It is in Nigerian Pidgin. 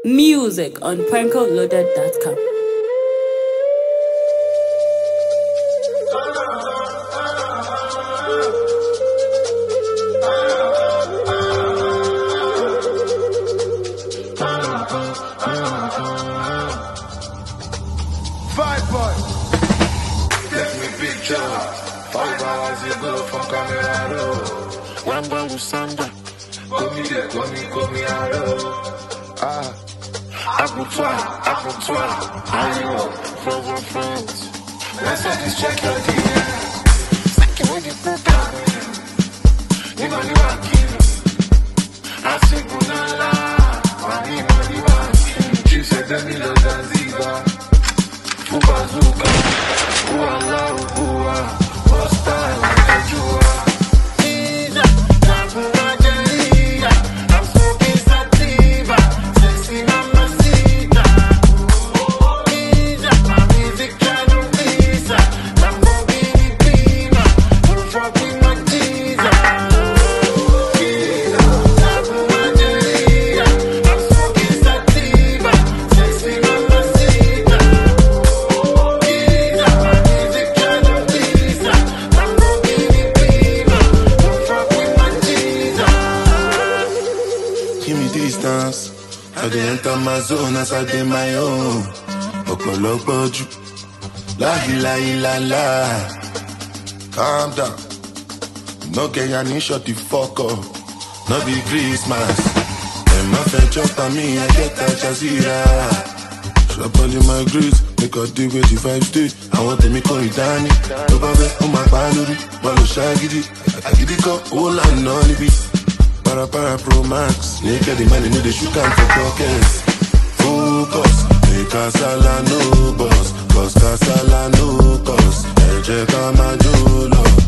Music on prankoloaded.com. Picture 5 hours ago from Cameraro. One boy with Sandra. Call me Aro. Apple toi. I know, friends. Let's just check your DMs. Second with the foot out. You know you are king. I say Gunala. Money man. She said that me love Zanzibar. Fubazuka. I dey enter my zone as I dey my own. Ọ̀pọ̀lọpọ̀ jù, la. Calm down, no get ya need shut the fuck up. No be Christmas, and my friend jump on me, I get that Jazeera. Shop all in my grease, make a deal with the 5 state. I want to make it Danny. Over there, on my palori, Malo Shagidi. I get it up, all I'm on it. Para Pro Max, naked the man in the shoe can for pockets. Focus, make Casala no boss, cause Casala no cost. Eje Kamajolo.